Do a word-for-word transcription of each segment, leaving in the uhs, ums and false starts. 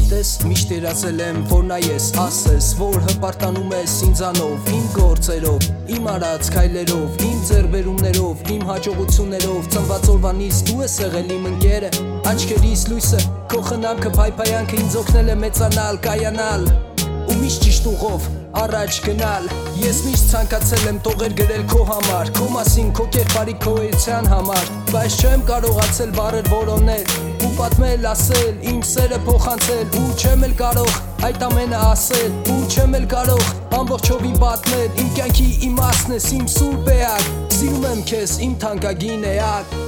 Գիտես, միշտ երազել եմ, որ նայես, ասես, որ հպարտանում ես ինձանով, իմ գործերով, իմ արած քայլերով, իմ ձեռքբերումներով, իմ հաջողություններով, ծնված օրվանից դու ես եղել իմ ընկերը, աչքերիս լույսը, քո խնամքը, փայփայանքը ինձ օգնել է մեծանալ, կայանալ ու միշտ ճիշտ ուղով առաջ գնալ։ Ես միշտ ցանկացել եմ տողեր գրել քո համար, քո մասին, քո կերպարի, քո էության համար, բայց չեմ կարողացել բառեր որոնել ու պատմել, ասել, իմ սերը փոխանցել, ու չեմ էլ կարող այդ ամենը ասել, ու չեմ էլ կարող ամբողջովին պատմել, իմ կյանքի իմաստն ես, իմ սուրբ էակ, սիրում եմ քեզ, իմ թանկագին էակ։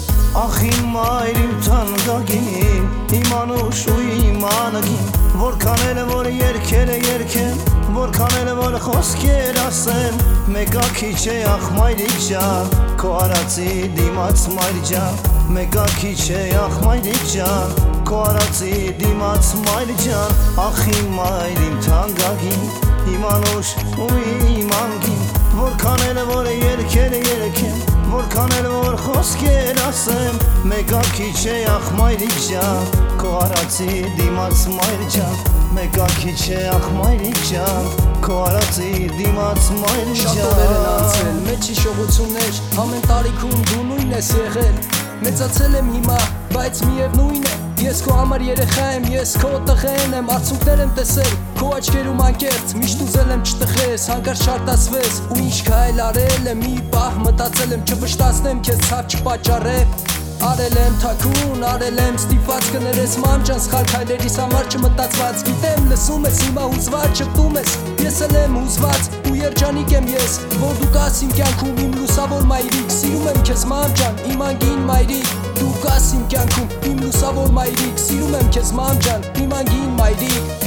Ախ իմ մայր, իմ թանկագին, իմ անուշ ու իմ անագին, որքան էլ որ երգերը երգեմ, որքան էլ որ խոսքեր ասեմ, մեկա քիչ է ախ մայրիկ ջան, քո արածի դիմաց մայր ջան, մեկա քիչ է ախ մայրիկ ջան, քո արածի դիմաց մայր ջան, ախ իմ մայր, իմ թանկագին, իմ անուշ ու իմ անգին, որքան էլ որ երգերը երգեմ, որքան էլ որ խոսքեր ասեմ, մեկա քիչ է ախ մայրիկ ջան, քո արածի դիմաց մայր ջան, մեկա քիչ է ախ մայրիկ ջան, քո արածի դիմաց մայր ջան։ Շատ օրեր են անցել, մեծ հիշողություններ, ամեն տարիքում դու նույնն ես եղել, մեծացել եմ հիմա, բայց միևնույն է, ես քո համար երեխա եմ, ես քո տղեն եմ, արցունքներ եմ տեսել, քո աչքերում անկեղծ, միշտ ուզել եմ չտխես, հանկարծ չարտասվես, ու ինչ քայլ արել եմ, մի պահ մտածել եմ, չվշտացնեմ քեզ, ցավ չպատճառեմ, արել եմ թաքուն, արել եմ ստիպված կներես ման ջան, սխալ քայլերիս համար չմտածված, գիտեմ լսում ես հիմա հուզված շփտում ես, ես էլ եմ հուզված ու երջանիկ եմ ես, որ դու կաս իմ կյանքում, իմ լուսավոր մայրիկ, սիրում եմ քեզ ման ջան, իմ անգին մայրիկ, դու կաս իմ կյանքում, իմ լուսավոր մայրիկ, սիրում եմ քեզ ման ջան, իմ անգին մայրիկ։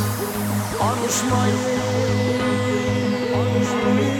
Անուշ մայրիկ, անուշ մայրիկ,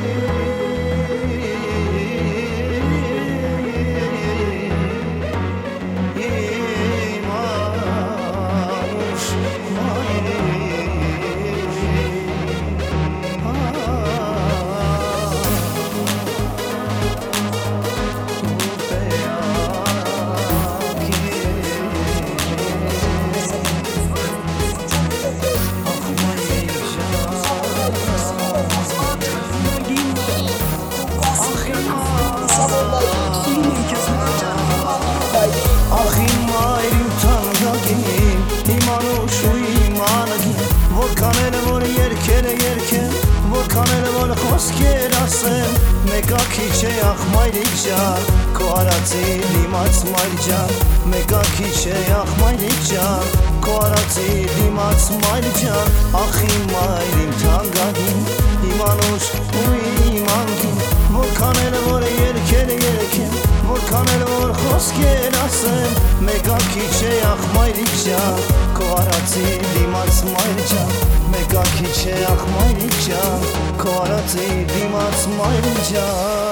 որքան էլ որ երգերը երգեմ, որքան էլ որ խոսքեր ասեմ, մեկա քիչ է ախ մայրիկ ջան, քո արածի դիմաց մայր ջան, մեկա քիչ է ախ մայրիկ ջան, քո արածի դիմաց մայր ջան, ախ իմ մայր, իմ թանկագին, իմ անուշ ու իմ անգին, որքան էլ որ երգերը երգեմ, որքան էլ որ խոսքեր ասեմ, մեկա քիչ է ախ մայրիկ ջան, քո արածի դիմաց մայր ջան, մեկա քիչ է ախ մայրիկ ջան, քո արածի դիմաց մայր ջան։